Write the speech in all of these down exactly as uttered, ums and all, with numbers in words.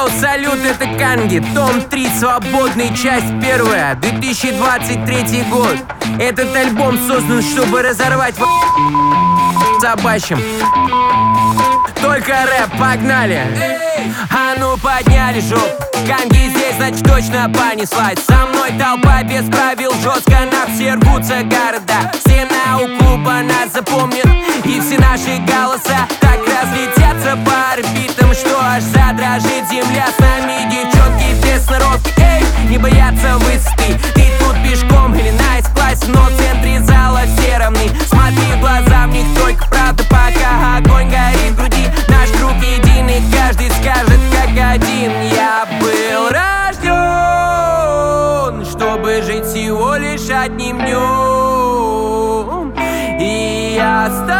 Йоу, салют, это Канги, том три, свободный, часть первая, две тысячи двадцать третий год. Этот альбом создан, чтобы разорвать собачьим. Только рэп, погнали! А ну подняли жоп. Канги здесь, значит точно понеслась. Со мной толпа без правил, жестко на все рвутся города. Стена у клуба нас запомнит, и все наши голоса так разлетятся по орбитам, что аж задрожит земля. С нами девчонки без сноровки, эй, не боятся высоты. Ты тут пешком или на эс-классе, но в центре зала все равны. Смотри в глаза в них только правда, пока огонь горит в груди. Наш круг единый, каждый скажет как один. Я был рожден, чтобы жить всего лишь одним днем. И я с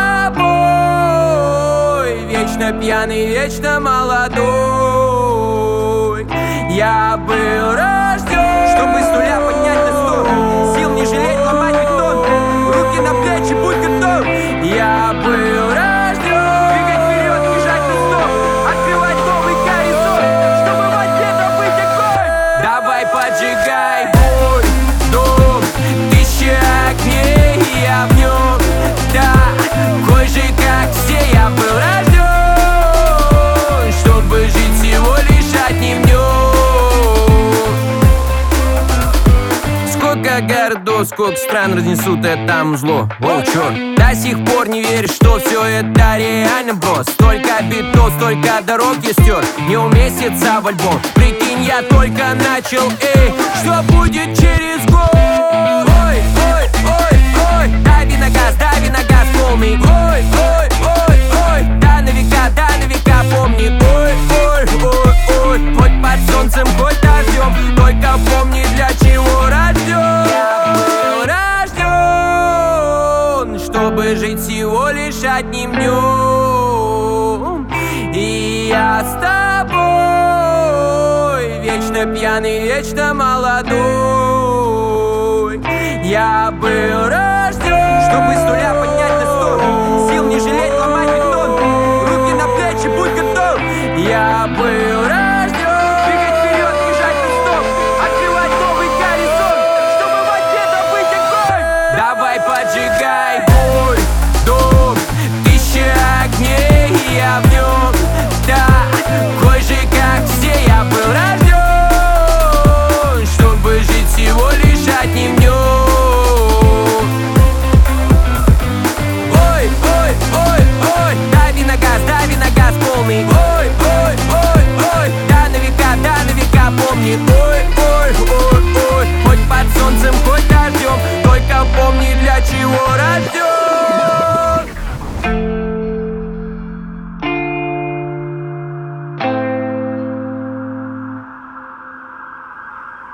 тобой, вечно пьяный, вечно молодой. Я был рожден, чтобы с нуля поднять на сто. Сил не жалеть, ломать бетон. Руки на плечи, будь готов. я был рожден, Двигать вперед, бежать на стоп. Открывать новый горизонт, чтобы в ответ быть огонь. давай поджигай бой, дом, тысяча огней, и я в нем такой же, как все. Я был рожден, чтобы жить всего лишь одним днем. Сколько городов, сколько стран разнесут это там зло. О, черт, до сих пор не веришь, что все это реально, бро. Столько битов, столько дорог я стер, не уместится в альбом. Прикинь, я только начал, эй, что будет через год? Ой, ой, ой, ой, дави на газ, дави на газ полный. Ой, ой, ой, ой, да на века, да на века помни. Ой, ой, ой, ой, хоть под солнцем, хоть дождем, только помни, для чего рожден. Я был рожден, чтобы жить всего лишь одним днем. И я с тобой, вечно пьяный, вечно молодой. Я был рожден, Чтобы с нуля поднять на сто. Сил не жалеть, ломать бетон. Руки на плечи, будь готов. я был